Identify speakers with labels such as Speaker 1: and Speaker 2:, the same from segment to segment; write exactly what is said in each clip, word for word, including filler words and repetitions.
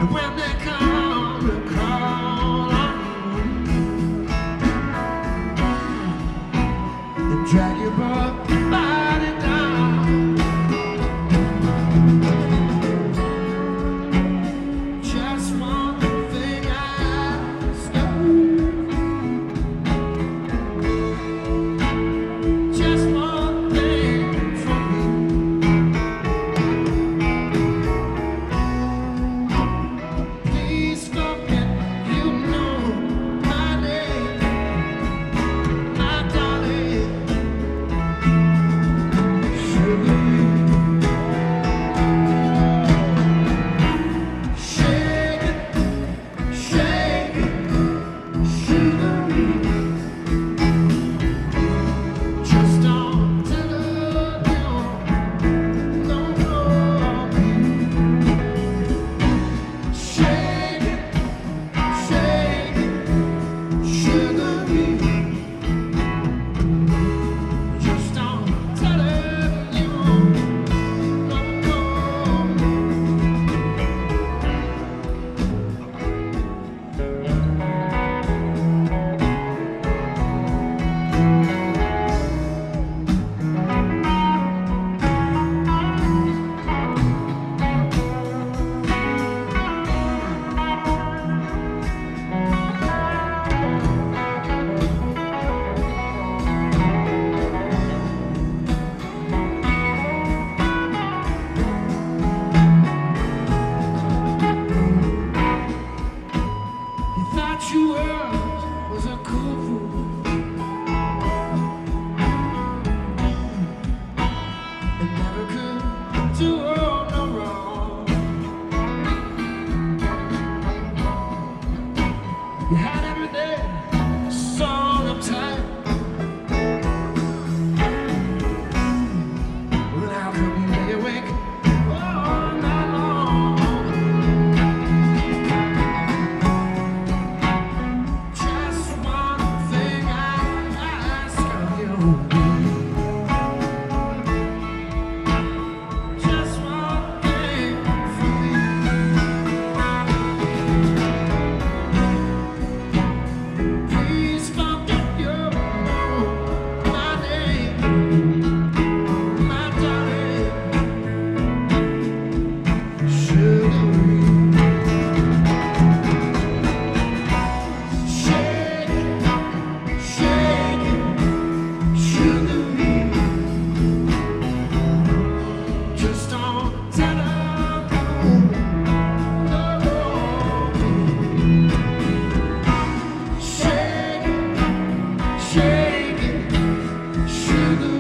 Speaker 1: when they come to call on you and drag your body down. Just one thing I ask you, just one thing from me. Please forget you know my name, my darling. Sugar, shake it, shake it, sugar. Just don't tell her you no more. Shake it, shake it, sugar. Just don't tell her you no more. You thought you were was a cool fool, and never could do her no wrong. You had every day a song of time. Well, how come you lay awake all night long? Just one thing I ask of you. Just one thing from me. Please forget you know my name, my darling. Sugar. Shake it, shake it, sugar. Just don't tell her no, no. Shake it, shake it, sugar.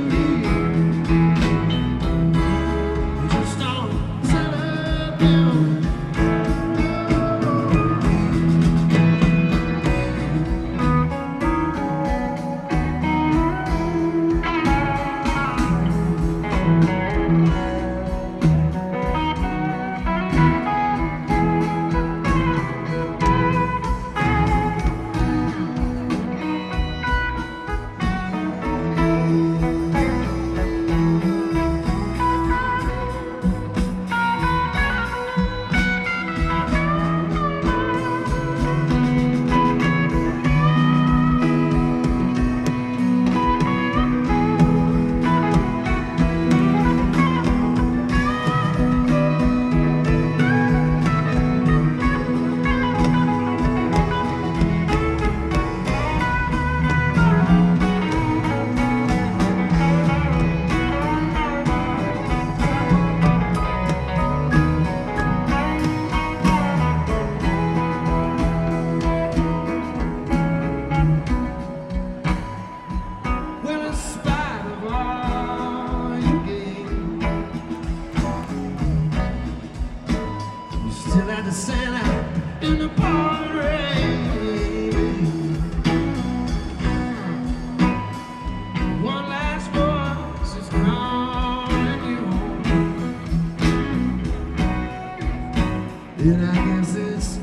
Speaker 1: Just don't tell her no. Well, in spite of all you gave, you still had to stand out in the pouring rain. One last voice is calling you home, and I guess it's